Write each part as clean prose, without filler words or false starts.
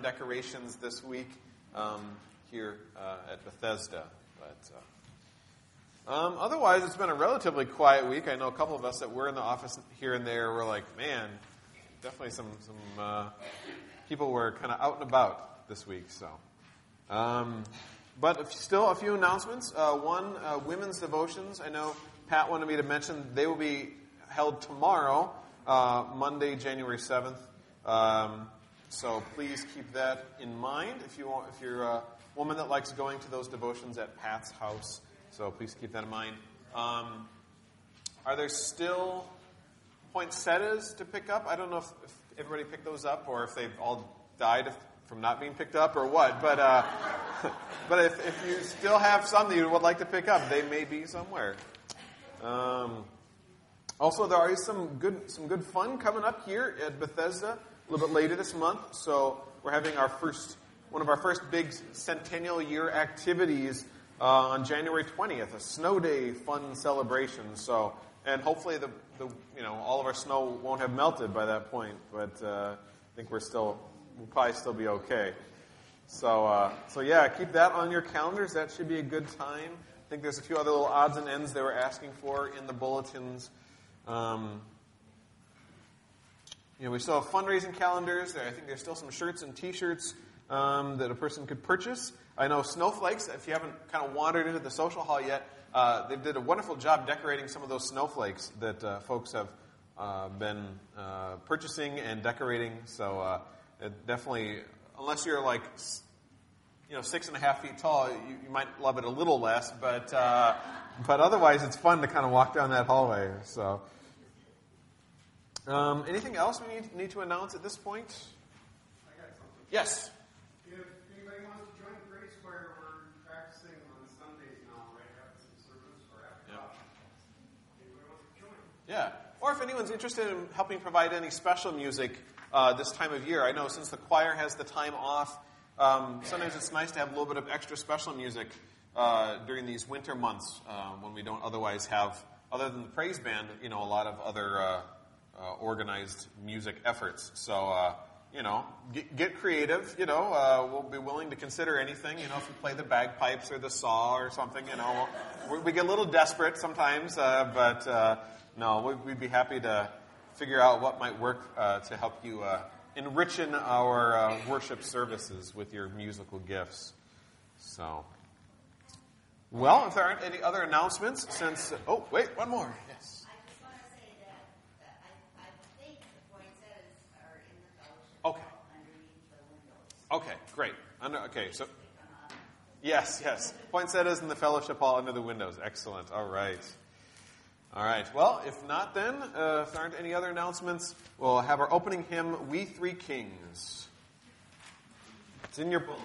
decorations this week here at Bethesda. But otherwise, it's been a relatively quiet week. I know a couple of us that were in the office here and there were like, man, definitely some people were kind of out and about this week. So, but still a few announcements. One, women's devotions. I know Pat wanted me to mention they will be held tomorrow, Monday, January 7th. So please keep that in mind if you're a woman that likes going to those devotions at Pat's house. So please keep that in mind. Are there still poinsettias to pick up? I don't know if everybody picked those up or if they've all died from not being picked up or what. But but if you still have some that you would like to pick up, they may be somewhere. Also, there is some good fun coming up here at Bethesda a little bit later this month. So we're having one of our first big centennial year activities on January 20th, a snow day fun celebration. So, and hopefully the all of our snow won't have melted by that point. But I think we'll probably still be okay. So yeah, keep that on your calendars. That should be a good time. I think there's a few other little odds and ends they were asking for in the bulletins. We still have fundraising calendars. I think there's still some shirts and T-shirts that a person could purchase. I know Snowflakes, if you haven't kind of wandered into the social hall yet, they did a wonderful job decorating some of those snowflakes that folks have been purchasing and decorating. So it definitely, unless you're like 6.5 feet tall, you might love it a little less, but otherwise it's fun to kind of walk down that hallway. So, anything else we need to announce at this point? I got something. Yes. If anybody wants to join the Praise Choir, we're practicing on Sundays now, right after the service or after class. Anybody wants to join? Yeah. Or if anyone's interested in helping provide any special music this time of year, I know since the choir has the time off, sometimes it's nice to have a little bit of extra special music during these winter months when we don't otherwise have, other than the praise band, a lot of other organized music efforts. So, get creative. We'll be willing to consider anything. If you play the bagpipes or the saw or something, we get a little desperate sometimes, but no, we'd be happy to figure out what might work to help you enrichen our worship services with your musical gifts. So, well, if there aren't any other announcements, oh, wait, one more. Yes. I just want to say that I think the poinsettias are in the fellowship hall underneath the windows. Okay, great. So, yes. Poinsettias in the fellowship hall under the windows. Excellent. All right. Well, if not then, if there aren't any other announcements, we'll have our opening hymn, We Three Kings. It's in your book.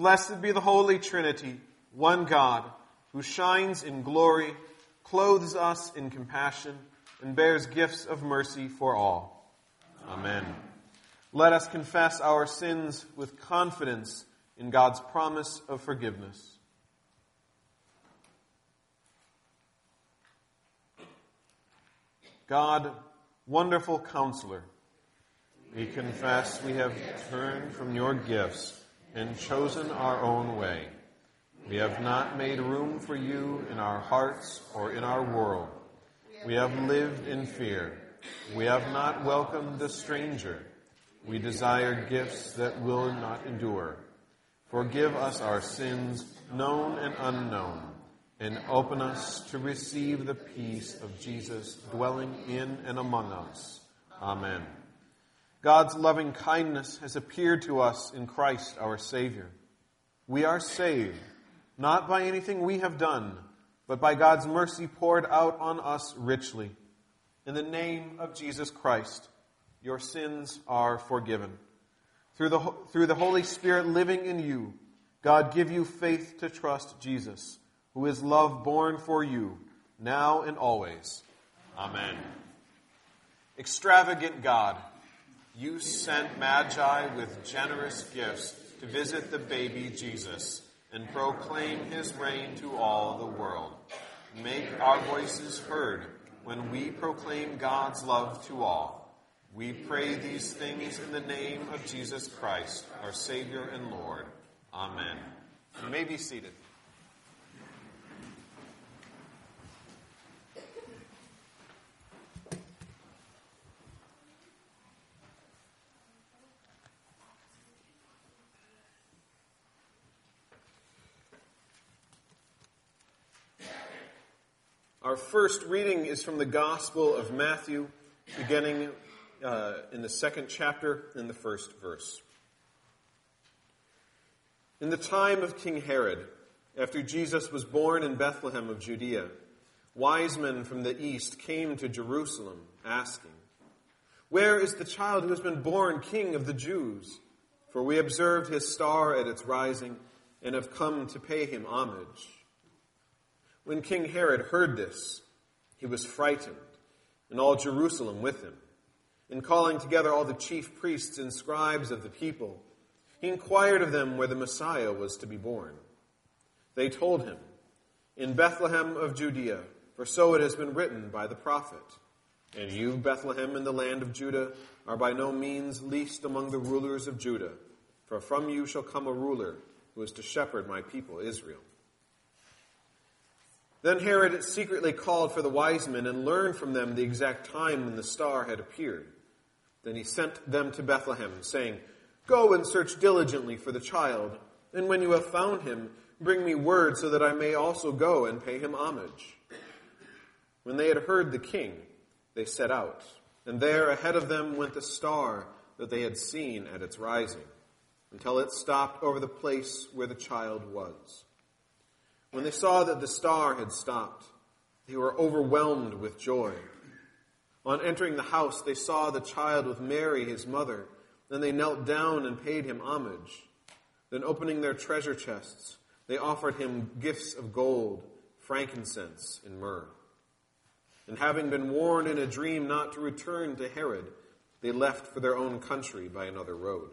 Blessed be the Holy Trinity, one God, who shines in glory, clothes us in compassion, and bears gifts of mercy for all. Amen. Let us confess our sins with confidence in God's promise of forgiveness. God, wonderful counselor, we confess we have turned from your gifts and chosen our own way. We have not made room for you in our hearts or in our world. We have lived in fear. We have not welcomed the stranger. We desire gifts that will not endure. Forgive us our sins, known and unknown, and open us to receive the peace of Jesus dwelling in and among us. Amen. God's loving kindness has appeared to us in Christ our Savior. We are saved, not by anything we have done, but by God's mercy poured out on us richly. In the name of Jesus Christ, your sins are forgiven. Through the Holy Spirit living in you, God give you faith to trust Jesus, who is love born for you, now and always. Amen. Extravagant God, you sent Magi with generous gifts to visit the baby Jesus and proclaim his reign to all the world. Make our voices heard when we proclaim God's love to all. We pray these things in the name of Jesus Christ, our Savior and Lord. Amen. You may be seated. Our first reading is from the Gospel of Matthew, beginning in the second chapter, in the first verse. In the time of King Herod, after Jesus was born in Bethlehem of Judea, wise men from the east came to Jerusalem, asking, "Where is the child who has been born King of the Jews? For we observed his star at its rising and have come to pay him homage." When King Herod heard this, he was frightened, and all Jerusalem with him. And calling together all the chief priests and scribes of the people, he inquired of them where the Messiah was to be born. They told him, "In Bethlehem of Judea, for so it has been written by the prophet. And you, Bethlehem, in the land of Judah, are by no means least among the rulers of Judah, for from you shall come a ruler who is to shepherd my people Israel." Then Herod secretly called for the wise men and learned from them the exact time when the star had appeared. Then he sent them to Bethlehem, saying, "Go and search diligently for the child, and when you have found him, bring me word so that I may also go and pay him homage." When they had heard the king, they set out, and there ahead of them went the star that they had seen at its rising, until it stopped over the place where the child was. When they saw that the star had stopped, they were overwhelmed with joy. On entering the house, they saw the child with Mary, his mother. Then they knelt down and paid him homage. Then opening their treasure chests, they offered him gifts of gold, frankincense, and myrrh. And having been warned in a dream not to return to Herod, they left for their own country by another road.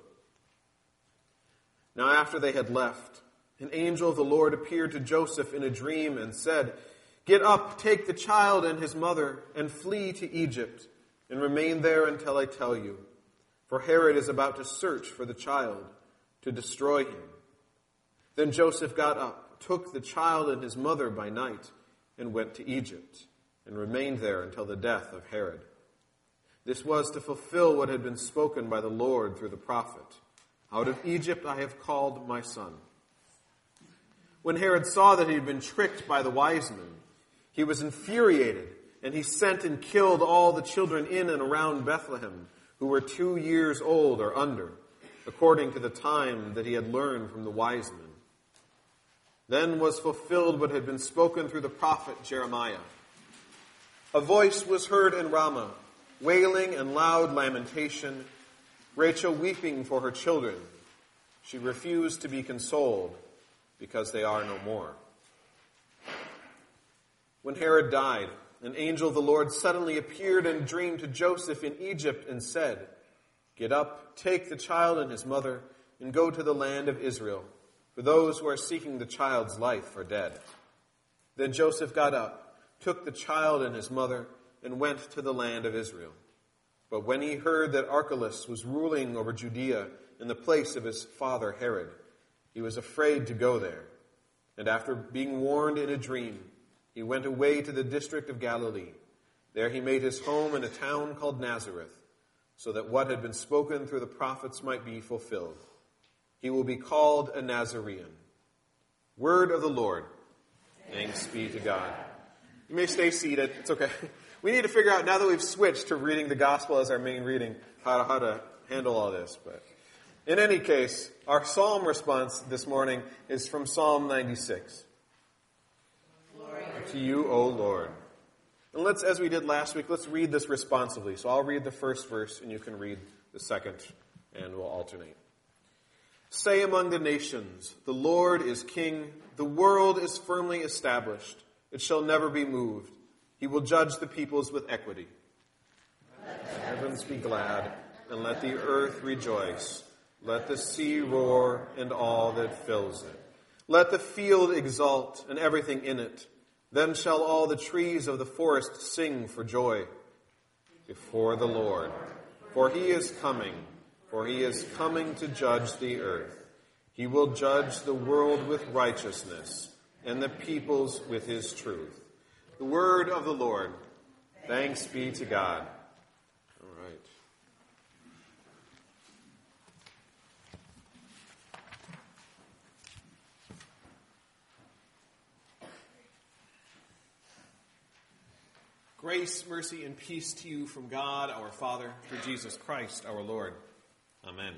Now after they had left, an angel of the Lord appeared to Joseph in a dream and said, "Get up, take the child and his mother, and flee to Egypt, and remain there until I tell you. For Herod is about to search for the child, to destroy him." Then Joseph got up, took the child and his mother by night, and went to Egypt, and remained there until the death of Herod. This was to fulfill what had been spoken by the Lord through the prophet, "Out of Egypt I have called my son." When Herod saw that he had been tricked by the wise men, he was infuriated, and he sent and killed all the children in and around Bethlehem who were 2 years old or under, according to the time that he had learned from the wise men. Then was fulfilled what had been spoken through the prophet Jeremiah. A voice was heard in Ramah, wailing and loud lamentation, Rachel weeping for her children, She refused to be consoled because they are no more. When Herod died, an angel of the Lord suddenly appeared in a dream to Joseph in Egypt and said, "Get up, take the child and his mother, and go to the land of Israel, for those who are seeking the child's life are dead." Then Joseph got up, took the child and his mother, and went to the land of Israel. But when he heard that Archelaus was ruling over Judea in the place of his father Herod, he was afraid to go there. And after being warned in a dream, he went away to the district of Galilee. There he made his home in a town called Nazareth, so that what had been spoken through the prophets might be fulfilled. He will be called a Nazarene. Word of the Lord. Thanks be to God. You may stay seated. It's okay. We need to figure out, now that we've switched to reading the gospel as our main reading, how to handle all this. But in any case, our psalm response this morning is from Psalm 96. Glory to you, O Lord. And let's, as we did last week, let's read this responsively. So I'll read the first verse and you can read the second, and we'll alternate. Say among the nations, the Lord is king. The world is firmly established. It shall never be moved. He will judge the peoples with equity. Let the heavens be glad, and let the earth rejoice. Let the sea roar, and all that fills it. Let the field exult, and everything in it. Then shall all the trees of the forest sing for joy before the Lord. For he is coming to judge the earth. He will judge the world with righteousness, and the peoples with his truth. The word of the Lord. Thanks be to God. All right. Grace, mercy, and peace to you from God, our Father, through Jesus Christ, our Lord. Amen.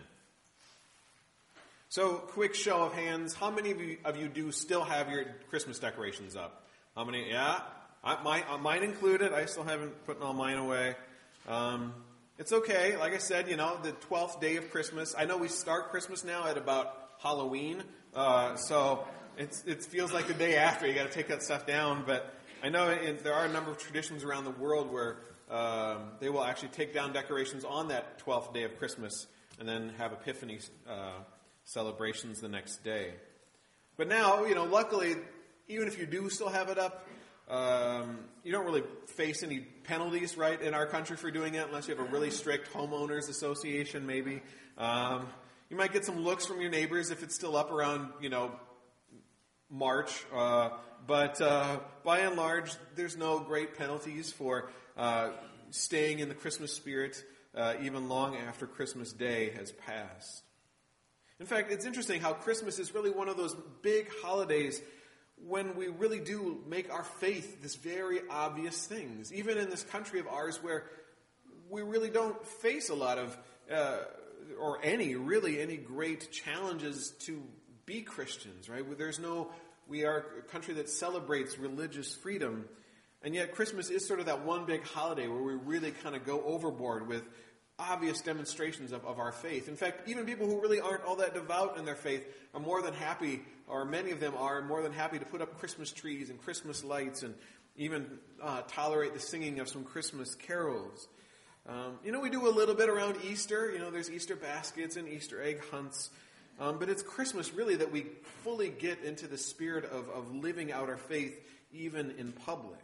So, quick show of hands. How many of you do still have your Christmas decorations up? How many? Yeah. Mine included. I still haven't put all mine away. It's okay. Like I said, the 12th day of Christmas. I know we start Christmas now at about Halloween. So it feels like the day after. You got to take that stuff down. But I know there are a number of traditions around the world where they will actually take down decorations on that 12th day of Christmas and then have Epiphany celebrations the next day. But now, luckily, even if you do still have it up, you don't really face any penalties, right, in our country for doing it, unless you have a really strict homeowners association, maybe. You might get some looks from your neighbors if it's still up around, March. But by and large, there's no great penalties for staying in the Christmas spirit even long after Christmas Day has passed. In fact, it's interesting how Christmas is really one of those big holidays when we really do make our faith this very obvious things. Even in this country of ours where we really don't face a lot of, or any great challenges to be Christians, right? We are a country that celebrates religious freedom. And yet Christmas is sort of that one big holiday where we really kind of go overboard with obvious demonstrations of our faith. In fact, even people who really aren't all that devout in their faith are more than happy, or many of them are more than happy to put up Christmas trees and Christmas lights and even tolerate the singing of some Christmas carols. We do a little bit around Easter. There's Easter baskets and Easter egg hunts. But it's Christmas really that we fully get into the spirit of living out our faith even in public.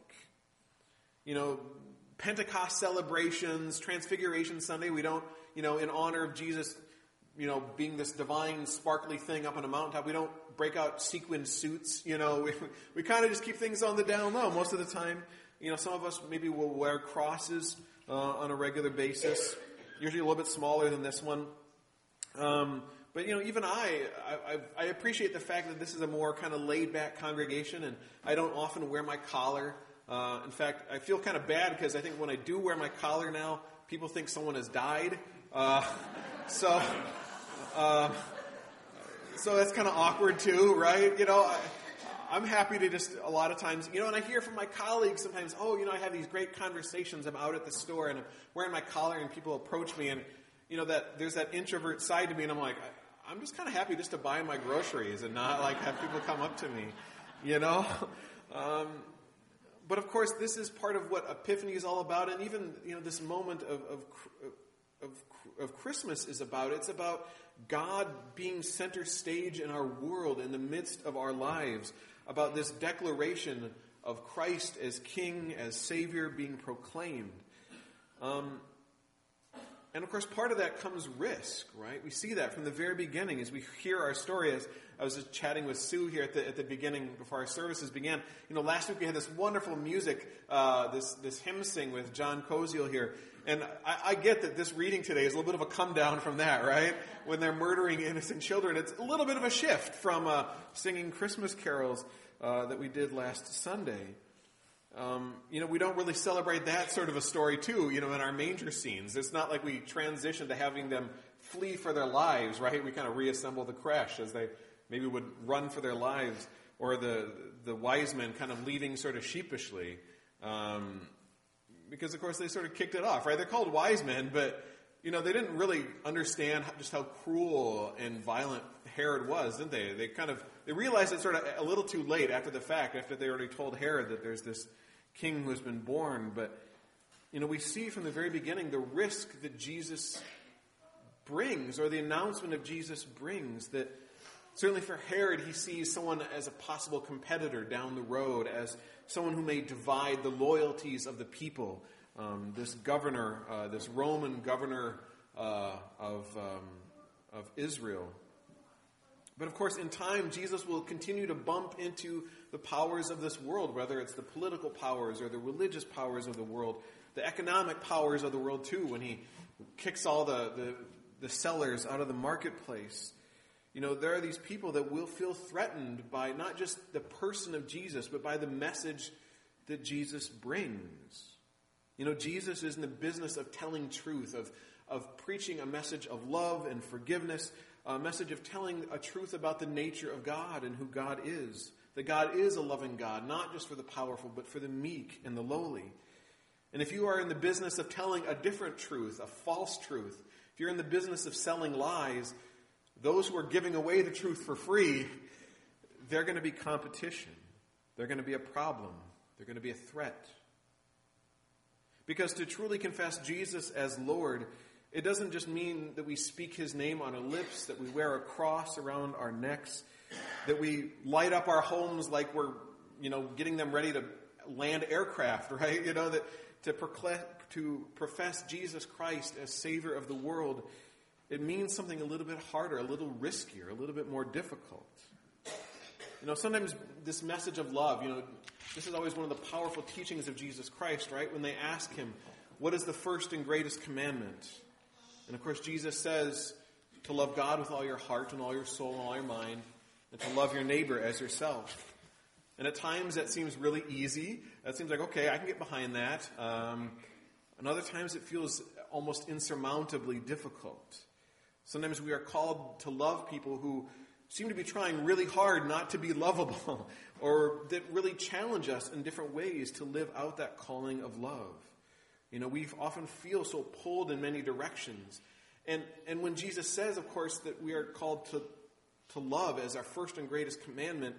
Pentecost celebrations, Transfiguration Sunday, we don't, in honor of Jesus, being this divine, sparkly thing up on a mountaintop, we don't break out sequin suits, we kind of just keep things on the down low. Most of the time, some of us maybe will wear crosses on a regular basis, usually a little bit smaller than this one. But, even I appreciate the fact that this is a more kind of laid-back congregation, and I don't often wear my collar. In fact, I feel kind of bad because I think when I do wear my collar now, people think someone has died. So that's kind of awkward too, right? I'm happy to just, a lot of times, and I hear from my colleagues sometimes, I have these great conversations. I'm out at the store and I'm wearing my collar and people approach me and, that there's that introvert side to me and I'm like, I'm just kind of happy just to buy my groceries and not like have people come up to me, you know. But of course, this is part of what Epiphany is all about, and even this moment of Christmas is about. It's about God being center stage in our world, in the midst of our lives, about this declaration of Christ as King, as Savior being proclaimed. And of course, part of that comes risk, right? We see that from the very beginning as we hear our story. As I was just chatting with Sue here at the beginning before our services began. Last week we had this wonderful music, this hymn sing with John Koziel here. And I get that this reading today is a little bit of a come down from that, right? When they're murdering innocent children, it's a little bit of a shift from singing Christmas carols that we did last Sunday. We don't really celebrate that sort of a story too, in our manger scenes. It's not like we transition to having them flee for their lives, right? We kind of reassemble the creche as they maybe would run for their lives, or the wise men kind of leaving sort of sheepishly. Because of course they sort of kicked it off, right? They're called wise men, but they didn't really understand just how cruel and violent Herod was, didn't they? They realized it sort of a little too late after the fact, after they already told Herod that there's this king who has been born. But, we see from the very beginning the risk that Jesus brings, or the announcement of Jesus brings, that certainly for Herod, he sees someone as a possible competitor down the road, as someone who may divide the loyalties of the people. This governor, this Roman governor of Israel. But of course, in time, Jesus will continue to bump into the powers of this world, whether it's the political powers or the religious powers of the world, the economic powers of the world too, when he kicks all the sellers out of the marketplace. There are these people that will feel threatened by not just the person of Jesus, but by the message that Jesus brings. Jesus is in the business of telling truth, of preaching a message of love and forgiveness, a message of telling a truth about the nature of God and who God is. That God is a loving God, not just for the powerful, but for the meek and the lowly. And if you are in the business of telling a different truth, a false truth, if you're in the business of selling lies, those who are giving away the truth for free, they're going to be competition. They're going to be a problem. They're going to be a threat. Because to truly confess Jesus as Lord, it doesn't just mean that we speak his name on our lips, that we wear a cross around our necks, that we light up our homes like we're, getting them ready to land aircraft, right? That to profess Jesus Christ as Savior of the world, it means something a little bit harder, a little riskier, a little bit more difficult. Sometimes this message of love, this is always one of the powerful teachings of Jesus Christ, right? When they ask him, what is the first and greatest commandment? And of course, Jesus says to love God with all your heart and all your soul and all your mind, and to love your neighbor as yourself. And at times that seems really easy. That seems like, okay, I can get behind that. And other times it feels almost insurmountably difficult. Sometimes we are called to love people who seem to be trying really hard not to be lovable, or that really challenge us in different ways to live out that calling of love. We often feel so pulled in many directions. And when Jesus says, of course, that we are called to love as our first and greatest commandment,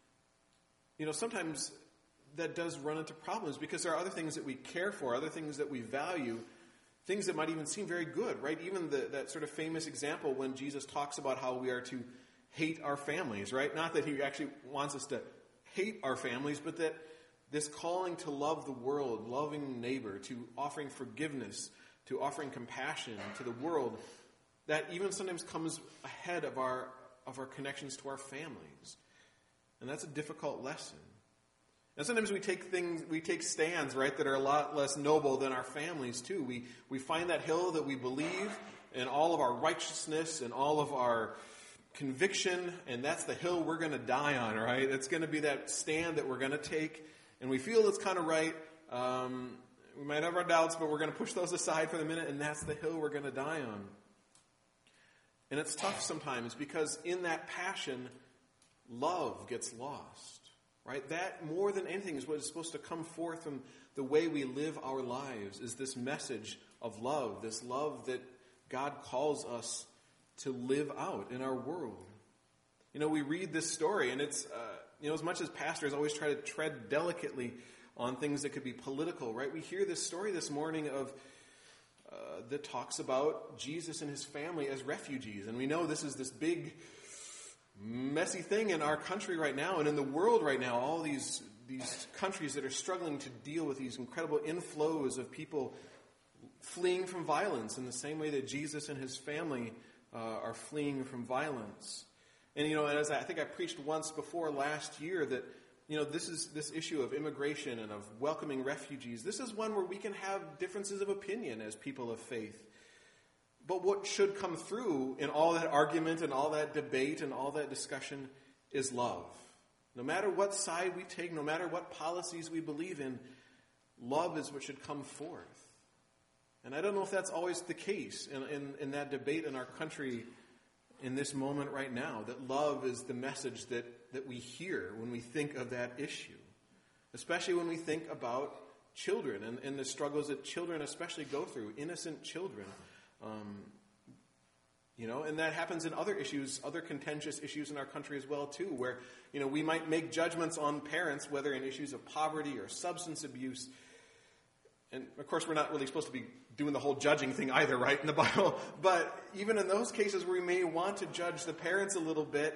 sometimes that does run into problems because there are other things that we care for, other things that we value, things that might even seem very good, right? Even that sort of famous example when Jesus talks about how we are to hate our families, right? Not that he actually wants us to hate our families, but that this calling to love the world, loving neighbor, to offering forgiveness, to offering compassion to the world, that even sometimes comes ahead of our connections to our families. And that's a difficult lesson. And sometimes we take stands, right, that are a lot less noble than our families too. We find that hill that we believe in all of our righteousness and all of our conviction, and that's the hill we're going to die on, right? It's going to be that stand that we're going to take, and we feel it's kind of right. We might have our doubts, but we're going to push those aside for the minute, and that's the hill we're going to die on. And it's tough sometimes because in that passion, love gets lost, right? That, more than anything, is what is supposed to come forth from the way we live our lives, is this message of love, this love that God calls us to live out in our world. We read this story, and it's, as much as pastors always try to tread delicately on things that could be political, right? We hear this story this morning that talks about Jesus and his family as refugees. And we know this is this big, messy thing in our country right now and in the world right now. All these countries that are struggling to deal with these incredible inflows of people fleeing from violence in the same way that Jesus and his family are fleeing from violence. And, as I think I preached once before last year that, this issue of immigration and of welcoming refugees, this is one where we can have differences of opinion as people of faith. But what should come through in all that argument and all that debate and all that discussion is love. No matter what side we take, no matter what policies we believe in, love is what should come forth. And I don't know if that's always the case in that debate in our country in this moment right now, that love is the message that we hear when we think of that issue, especially when we think about children and the struggles that children especially go through, innocent children. And that happens in other issues, other contentious issues in our country as well, too, where, we might make judgments on parents, whether in issues of poverty or substance abuse. And, of course, we're not really supposed to be doing the whole judging thing either, right, in the Bible. But even in those cases where we may want to judge the parents a little bit,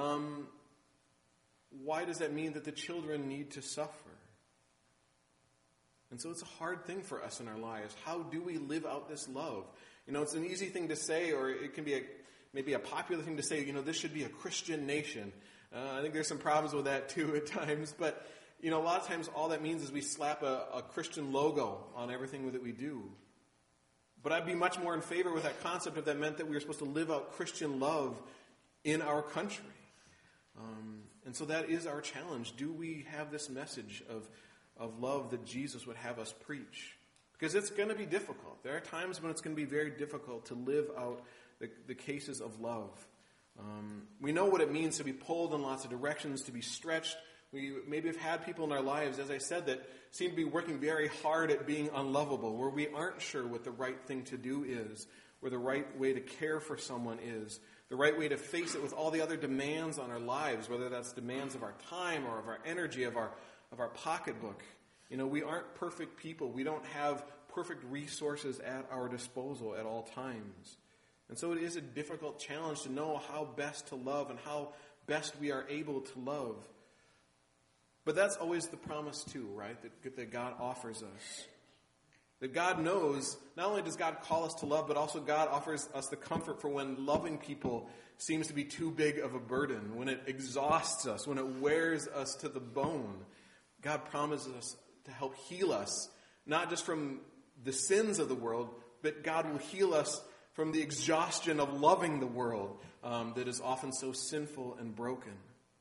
why does that mean that the children need to suffer? And so it's a hard thing for us in our lives. How do we live out this love? It's an easy thing to say, or it can be maybe a popular thing to say, this should be a Christian nation. I think there's some problems with that, too, at times. But, a lot of times all that means is we slap a Christian logo on everything that we do. But I'd be much more in favor with that concept if that meant that we were supposed to live out Christian love in our country. And so that is our challenge. Do we have this message of love that Jesus would have us preach? Because it's going to be difficult. There are times when it's going to be very difficult to live out the cases of love. We know what it means to be pulled in lots of directions, to be stretched. We maybe have had people in our lives, as I said, that seem to be working very hard at being unlovable, where we aren't sure what the right thing to do is, where the right way to care for someone is, the right way to face it with all the other demands on our lives, whether that's demands of our time or of our energy, of our pocketbook. We aren't perfect people. We don't have perfect resources at our disposal at all times. And so it is a difficult challenge to know how best to love and how best we are able to love. But that's always the promise too, right? That God offers us. That God knows, not only does God call us to love, but also God offers us the comfort for when loving people seems to be too big of a burden, when it exhausts us, when it wears us to the bone. God promises us to help heal us, not just from the sins of the world, but God will heal us from the exhaustion of loving the world that is often so sinful and broken.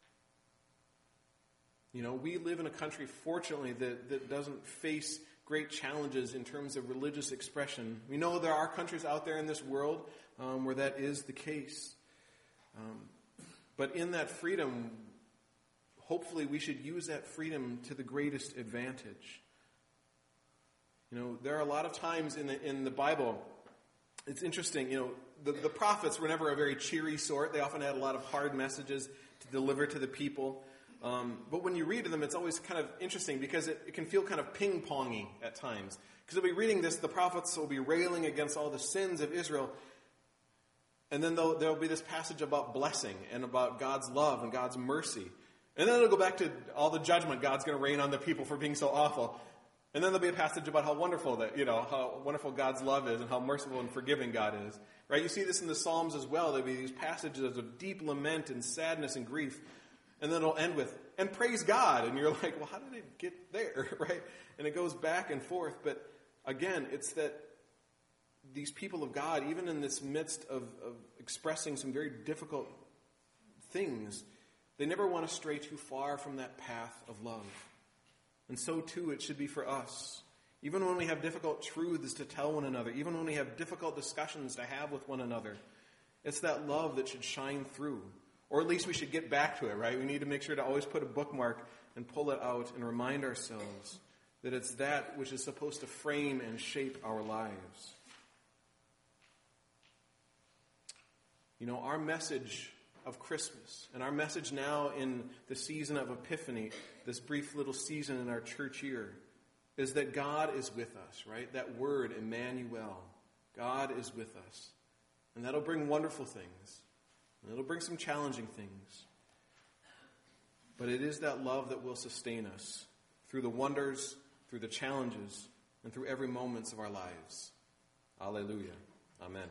We live in a country, fortunately, that doesn't face great challenges in terms of religious expression. We know there are countries out there in this world where that is the case. But in that freedom, hopefully we should use that freedom to the greatest advantage. There are a lot of times in the Bible, it's interesting, the prophets were never a very cheery sort. They often had a lot of hard messages to deliver to the people. But when you read them, it's always kind of interesting because it can feel kind of ping-pongy at times. Because they'll be reading this, the prophets will be railing against all the sins of Israel. And then there'll be this passage about blessing and about God's love and God's mercy. And then it'll go back to all the judgment God's going to rain on the people for being so awful. And then there'll be a passage about how wonderful how wonderful God's love is and how merciful and forgiving God is. Right? You see this in the Psalms as well. There'll be these passages of deep lament and sadness and grief. And then it'll end with, and praise God. And you're like, well, how did it get there? Right? And it goes back and forth. But again, it's that these people of God, even in this midst of expressing some very difficult things, they never want to stray too far from that path of love. And so too it should be for us. Even when we have difficult truths to tell one another, even when we have difficult discussions to have with one another, it's that love that should shine through. Or at least we should get back to it, right? We need to make sure to always put a bookmark and pull it out and remind ourselves that it's that which is supposed to frame and shape our lives. Our message of Christmas and our message now in the season of Epiphany, this brief little season in our church year, is that God is with us, right? That word, Emmanuel, God is with us. And that'll bring wonderful things. And it'll bring some challenging things. But it is that love that will sustain us through the wonders, through the challenges, and through every moment of our lives. Alleluia. Amen.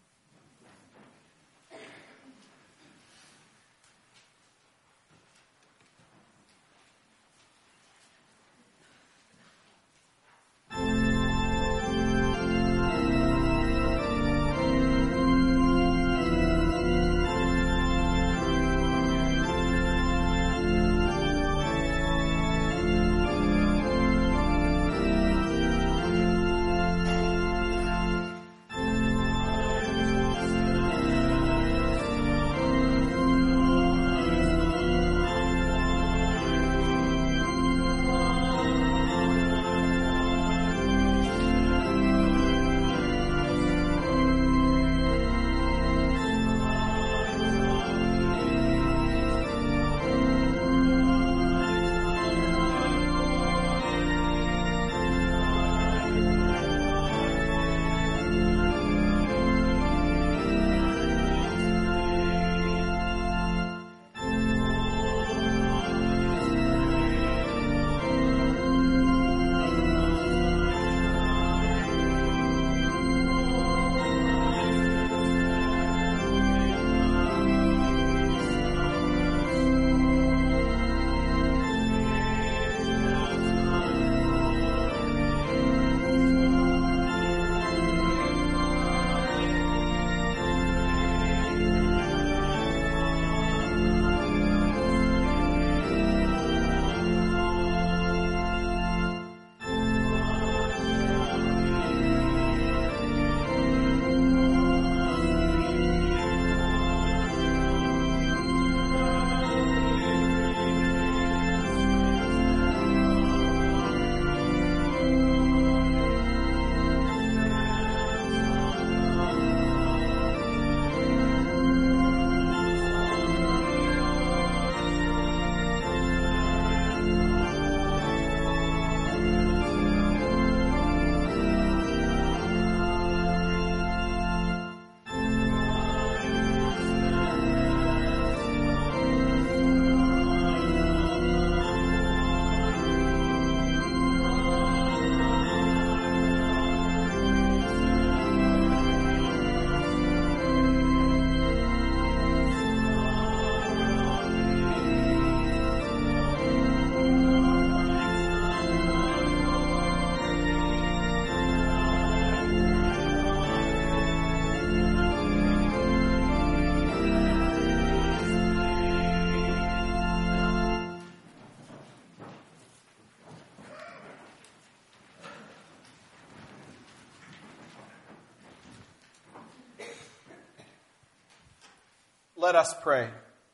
Let us pray.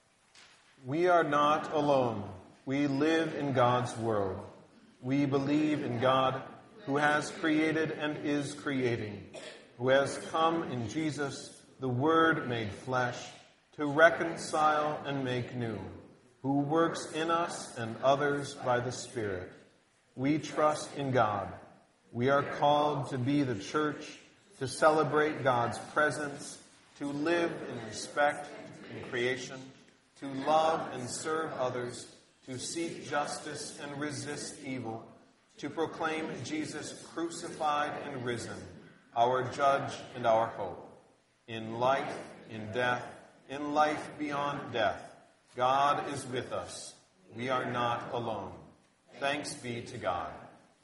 We are not alone. We live in God's world. We believe in God, who has created and is creating, who has come in Jesus, the Word made flesh, to reconcile and make new, who works in us and others by the Spirit. We trust in God. We are called to be the church, to celebrate God's presence, to live in respect in creation, to love and serve others, to seek justice and resist evil, to proclaim Jesus crucified and risen, our judge and our hope. In life, in death, in life beyond death, God is with us. We are not alone. Thanks be to God.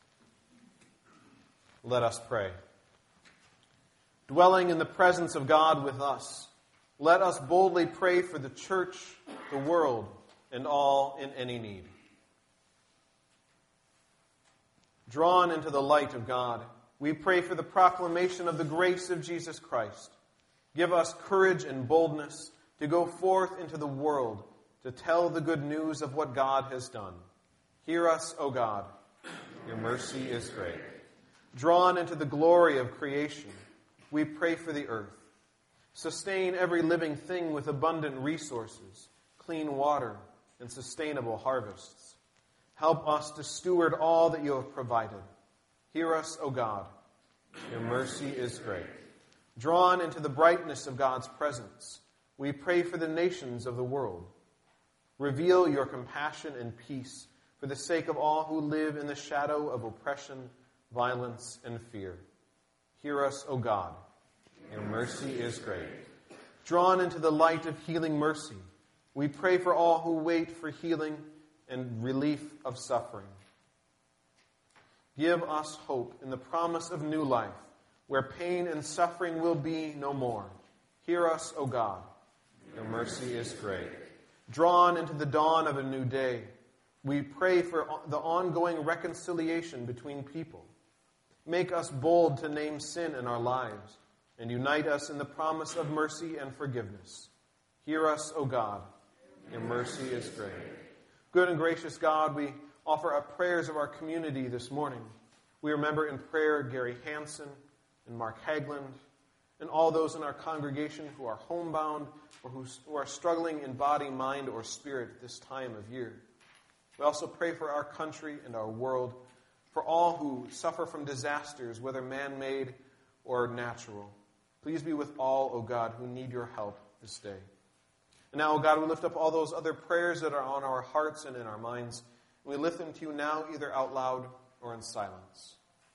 Let us pray. Dwelling in the presence of God with us, let us boldly pray for the church, the world, and all in any need. Drawn into the light of God, we pray for the proclamation of the grace of Jesus Christ. Give us courage and boldness to go forth into the world to tell the good news of what God has done. Hear us, O God. Your mercy is great. Drawn into the glory of creation, we pray for the earth. Sustain every living thing with abundant resources, clean water, and sustainable harvests. Help us to steward all that you have provided. Hear us, O God. Your mercy is great. Drawn into the brightness of God's presence, we pray for the nations of the world. Reveal your compassion and peace for the sake of all who live in the shadow of oppression, violence, and fear. Hear us, O God. Your mercy is great. Drawn into the light of healing mercy, we pray for all who wait for healing and relief of suffering. Give us hope in the promise of new life, where pain and suffering will be no more. Hear us, O God. Your mercy is great. Drawn into the dawn of a new day, we pray for the ongoing reconciliation between people. Make us bold to name sin in our lives and unite us in the promise of mercy and forgiveness. Hear us, O God. Your mercy is great. Good and gracious God, we offer up prayers of our community this morning. We remember in prayer Gary Hansen and Mark Hagland and all those in our congregation who are homebound or who are struggling in body, mind, or spirit this time of year. We also pray for our country and our world, for all who suffer from disasters, whether man-made or natural. Please be with all, O God, who need your help this day. And now, O God, we lift up all those other prayers that are on our hearts and in our minds. We lift them to you now, either out loud or in silence.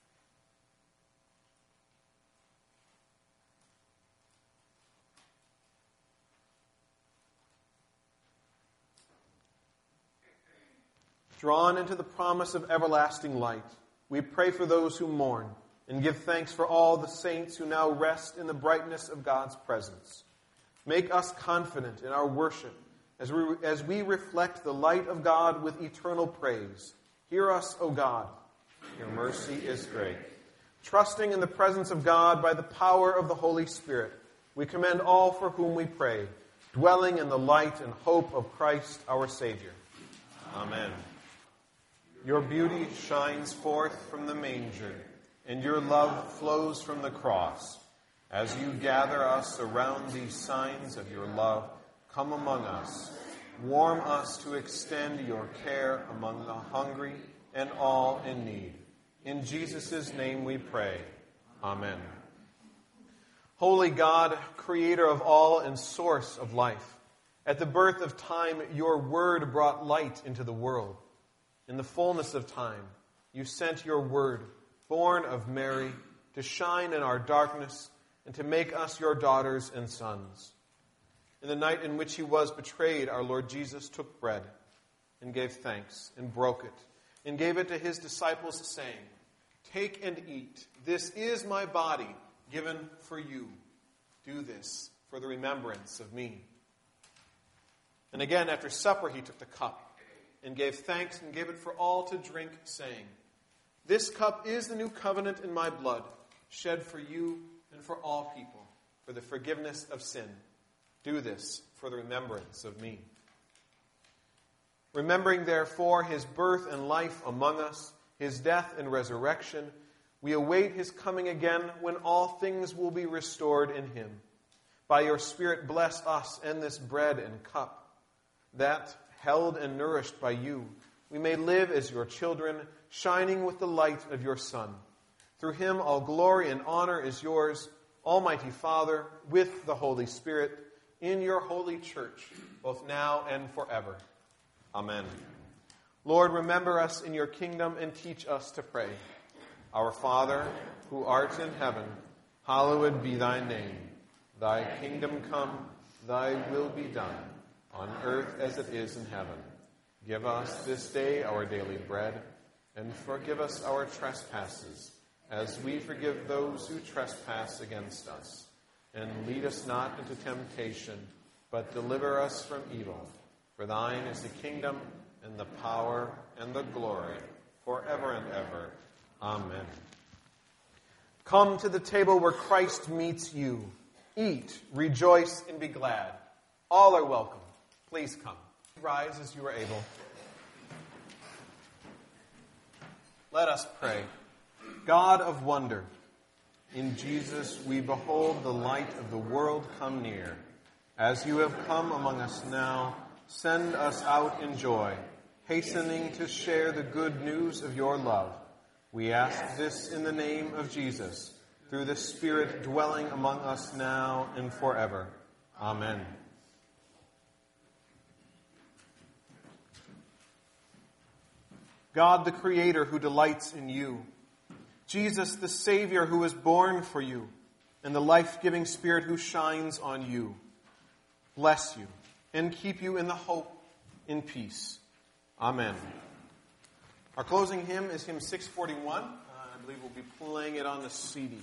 Drawn into the promise of everlasting light, we pray for those who mourn and give thanks for all the saints who now rest in the brightness of God's presence. Make us confident in our worship as we reflect the light of God with eternal praise. Hear us, O God. Your mercy is great. Trusting in the presence of God by the power of the Holy Spirit, we commend all for whom we pray, dwelling in the light and hope of Christ our Savior. Amen. Your beauty shines forth from the manger, and your love flows from the cross. As you gather us around these signs of your love, come among us. Warm us to extend your care among the hungry and all in need. In Jesus' name we pray. Amen. Holy God, creator of all and source of life, at the birth of time, your word brought light into the world. In the fullness of time, you sent your word, born of Mary, to shine in our darkness and to make us your daughters and sons. In the night in which he was betrayed, our Lord Jesus took bread and gave thanks and broke it and gave it to his disciples, saying, "Take and eat. This is my body given for you. Do this for the remembrance of me." And again, after supper, he took the cup and gave thanks and gave it for all to drink, saying, "This cup is the new covenant in my blood, shed for you and for all people, for the forgiveness of sin. Do this for the remembrance of me." Remembering, therefore, his birth and life among us, his death and resurrection, we await his coming again, when all things will be restored in him. By your Spirit, bless us and this bread and cup, that, held and nourished by you, we may live as your children, shining with the light of your Son. Through him all glory and honor is yours, Almighty Father, with the Holy Spirit, in your holy church, both now and forever. Amen. Lord, remember us in your kingdom and teach us to pray. Our Father, who art in heaven, hallowed be thy name. Thy kingdom come, thy will be done, on earth as it is in heaven. Give us this day our daily bread, and forgive us our trespasses, as we forgive those who trespass against us. And lead us not into temptation, but deliver us from evil. For thine is the kingdom, and the power, and the glory, forever and ever. Amen. Come to the table where Christ meets you. Eat, rejoice, and be glad. All are welcome. Please come. Rise as you are able. Let us pray. God of wonder, In Jesus we behold the light of the world come near. As you have come among us now, send us out in joy, hastening to share the good news of your love. We ask this in the name of Jesus, through the Spirit dwelling among us now and forever. Amen. God, the Creator who delights in you, Jesus, the Savior who was born for you, and the life-giving Spirit who shines on you, bless you and keep you in the hope in peace. Amen. Our closing hymn is hymn 641. I believe we'll be playing it on the CD.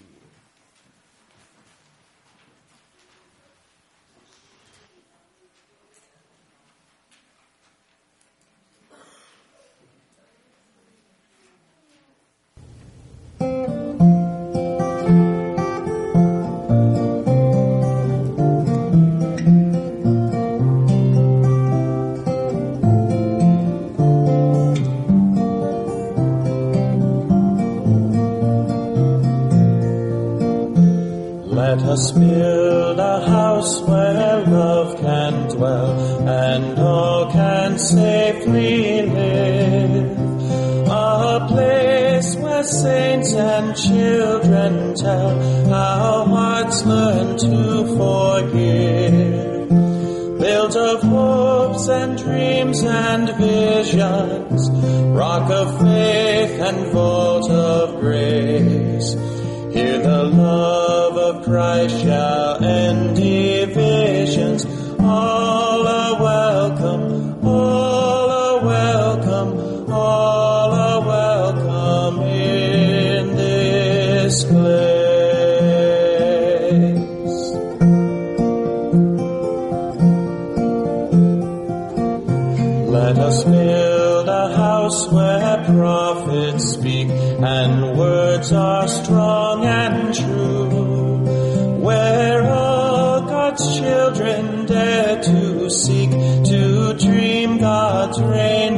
Let us build a house where love can dwell and all can safely live. A place where saints and children tell how hearts learn to forgive. Built of hopes and dreams and visions, rock of faith and vault of grace. Here the love of Christ shall end divisions. All are welcome, all are welcome, all are welcome in this place. Let us build a house where prophets speak and words are strong and true, where all God's children dare to seek to dream God's reign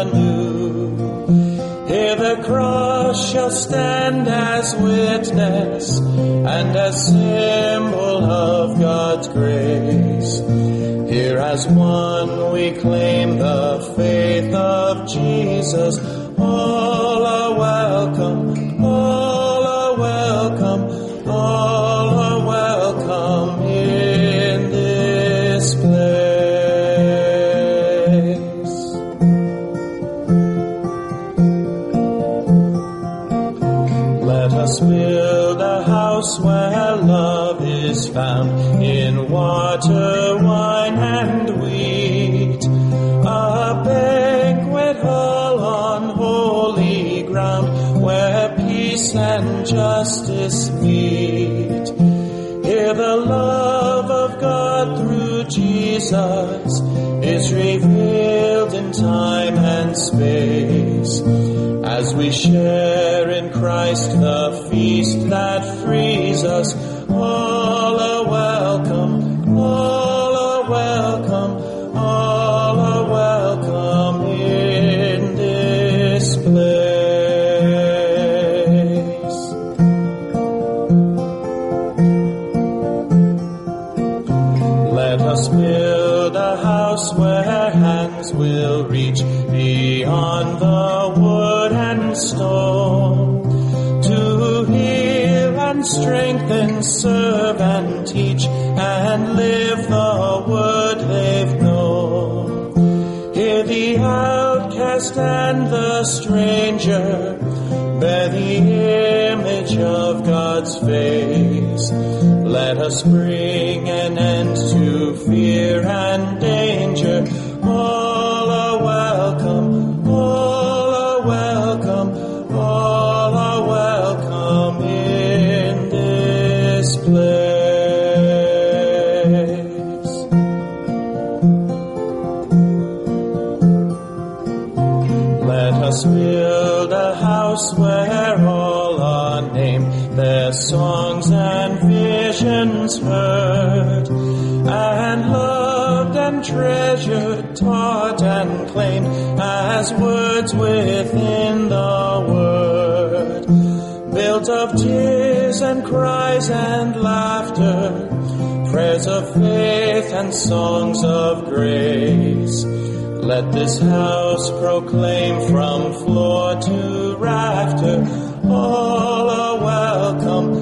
anew. Here the cross shall stand as witness and as symbol of God's grace. Here as one we claim the faith of Jesus. All are welcome, all are welcome, all are welcome in this place. Let us build a house where love is found in water, wine, and wheat. A banquet hall on holy ground where peace and justice meet. Here the love of God through Jesus is revealed in time and space. As we share in Christ the feast that frees us, all are welcome, all are welcome, all are welcome in this place. Let us build a house where hands will reach beyond the wood and stone, to heal and strengthen, serve and teach, and live the word they've known. Here the outcast and the stranger bear the image of God's face. Let us bring an end to fear and danger. All are welcome, all are welcome, all are welcome in this place. Let us build a house where all are named, their songs and visions heard, and loved and treasured, taught and claimed as words within the word. Built world of tears and cries and laughter, prayers of faith and songs of grace. Let this house proclaim from floor to rafter, all are welcome